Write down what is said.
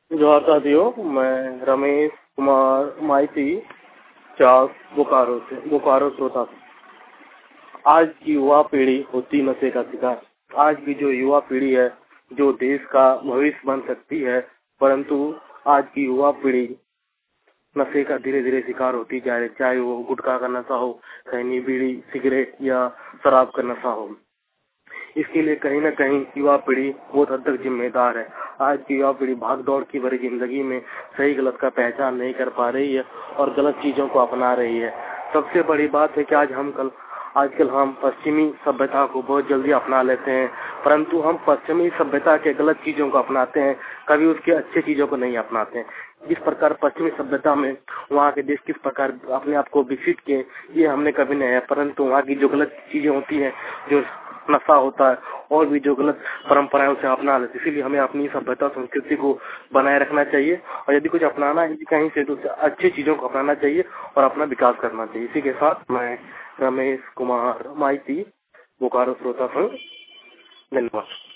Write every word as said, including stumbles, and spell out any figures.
जोहार साथियों, मैं रमेश कुमार माइती चास बोकारो से बोकारो श्रोता से। आज की युवा पीढ़ी होती नशे का शिकार। आज की जो युवा पीढ़ी है, जो देश का भविष्य बन सकती है, परंतु आज की युवा पीढ़ी नशे का धीरे धीरे शिकार होती जा रही है। चाहे वो गुटखा का नशा हो, खैनी, बीड़ी, सिगरेट या शराब का नशा हो। इसके लिए कहीं न कहीं युवा पीढ़ी बहुत हद तक जिम्मेदार है। आज की युवा पीढ़ी भाग दौड़ की भरी जिंदगी में सही गलत का पहचान नहीं कर पा रही है और गलत चीजों को अपना रही है। सबसे बड़ी बात है कि आज हम कल आजकल हम पश्चिमी सभ्यता को बहुत जल्दी अपना लेते हैं, परंतु हम पश्चिमी सभ्यता के गलत चीजों को अपनाते हैं, कभी उसके अच्छे चीजों को नहीं अपनाते हैं। जिस प्रकार पश्चिमी सभ्यता में वहाँ के देश किस प्रकार अपने आप को विकसित किए, ये हमने कभी नहीं है, परंतु वहाँ की जो गलत चीजें होती हैं, जो नशा होता है और भी जो गलत परंपराएं उसे अपना लेते, इसीलिए हमें अपनी सभ्यता संस्कृति को बनाए रखना चाहिए और यदि कुछ अपनाना है कहीं से तो अच्छी चीजों को अपनाना चाहिए और अपना विकास करना चाहिए। इसी के साथ मैं रमेश कुमार माइती, बोकारो श्रोता संघ, धन्यवाद।